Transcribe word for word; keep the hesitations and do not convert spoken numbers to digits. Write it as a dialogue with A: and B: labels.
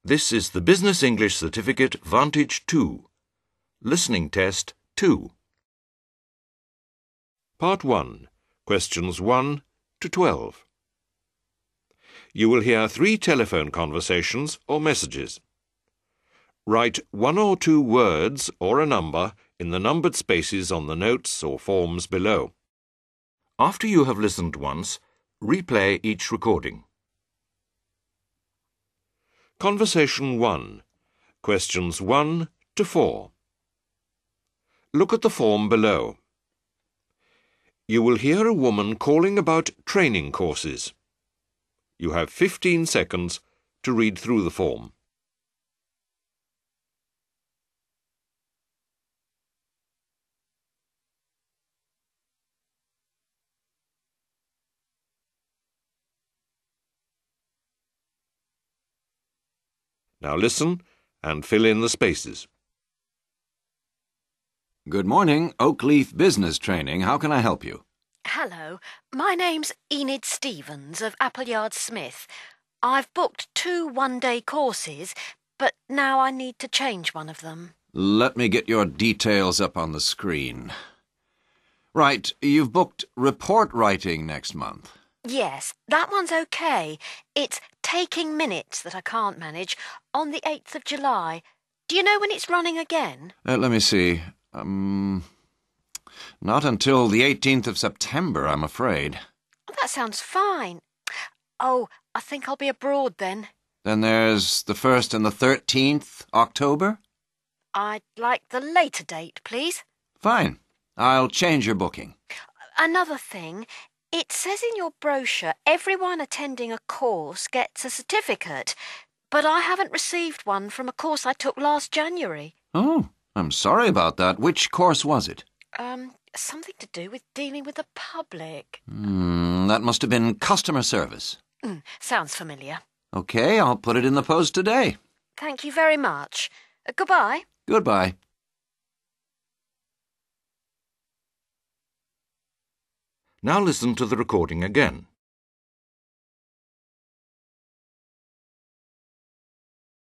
A: This is the Business English Certificate Vantage two. Listening Test two. Part one. Questions one to twelve. You will hear three telephone conversations or messages. Write one or two words or a number in the numbered spaces on the notes or forms below. After you have listened once, replay each recording. Conversation one. Questions one to four. Look at the form below. You will hear a woman calling about training courses. You have fifteen seconds to read through the form. Now listen and fill in the spaces.
B: Good morning, Oakleaf Business Training. How can I help you?
C: Hello, my name's Enid Stevens of Appleyard Smith. I've booked two one-day courses, but now I need to change one of them.
B: Let me get your details up on the screen. Right, you've booked report writing next month.
C: Yes, that one's okay. It's taking minutes that I can't manage on the eighth of July. Do you know when it's running again?
B: Uh, let me see. Um, not until the eighteenth of September, I'm afraid.
C: Oh, that sounds fine. Oh, I think I'll be abroad then.
B: Then there's the first and the thirteenth October?
C: I'd like the later date, please.
B: Fine. I'll change your booking.
C: Another thing, it says in your brochure everyone attending a course gets a certificate, but I haven't received one from a course I took last January.
B: Oh, I'm sorry about that. Which course was it?
C: Um, something to do with dealing with the public.
B: Hmm, that must have been customer service.
C: Mm, sounds familiar.
B: Okay, I'll put it in the post today.
C: Thank you very much. Uh, goodbye.
B: Goodbye.
A: Now listen to the recording again.